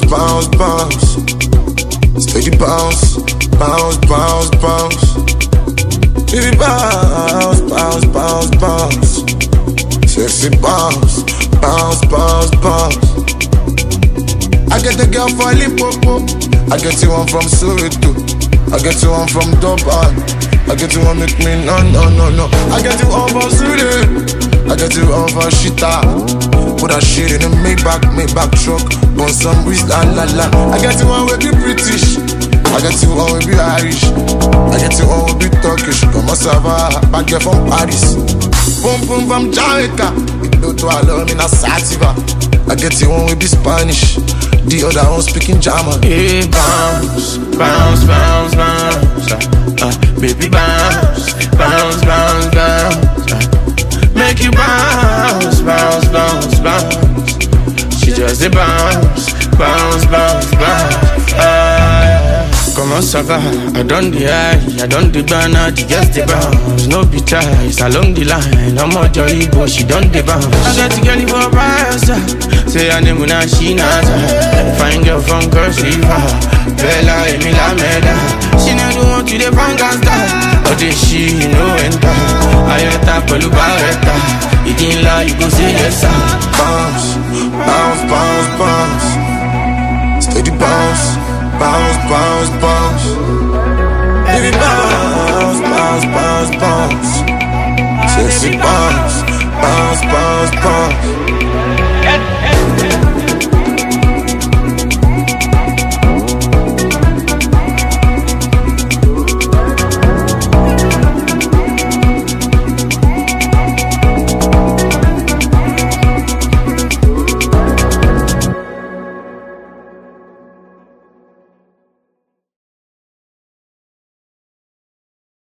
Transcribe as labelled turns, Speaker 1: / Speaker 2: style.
Speaker 1: bounce, bounce. Steady bounce, bounce, bounce, bounce. Baby bounce, bounce, bounce, bounce. Sexy bounce, bounce, bounce, bounce. I get the girl for Limpopo. I get you one from Soweto. I get you one from Durban. I get you one make me no. I get you one from Sude. I get you one for Shita. Put that shit in a Maybach truck. Want some wrist, la la la. I get you one with be British. I get you one with be Irish. I get you one with be Turkish. Come on, Sava, back here from Paris. Boom boom from Jamaica. It do to allow me na sativa. I get you one with be Spanish. The other one speaking German.
Speaker 2: Hey, bounce, bounce, bounce, bounce. Baby bounce, bounce, bounce, bounce. Make you bounce, bounce, bounce, bounce. She just a bounce, bounce, bounce, bounce. Come on, Sava, I done the high, I done the banner, the just the bounce. No be choice, along the line, I'm more jolly, but she done the bounce. I got to get it for a price, say her name when she not. Fine girl from Cross River, Bella, Emila, Meda. She know the one to the Pangasta, but then she know enter. I enter, Pelu Barretta. It ain't lie, you go say yes, sir.
Speaker 1: Bounce, bounce, bounce, bounce. Steady bounce. Bounce, bounce, bounce. Baby bounce, bounce, bounce, bounce. Sexy bounce, bounce, bounce, bounce.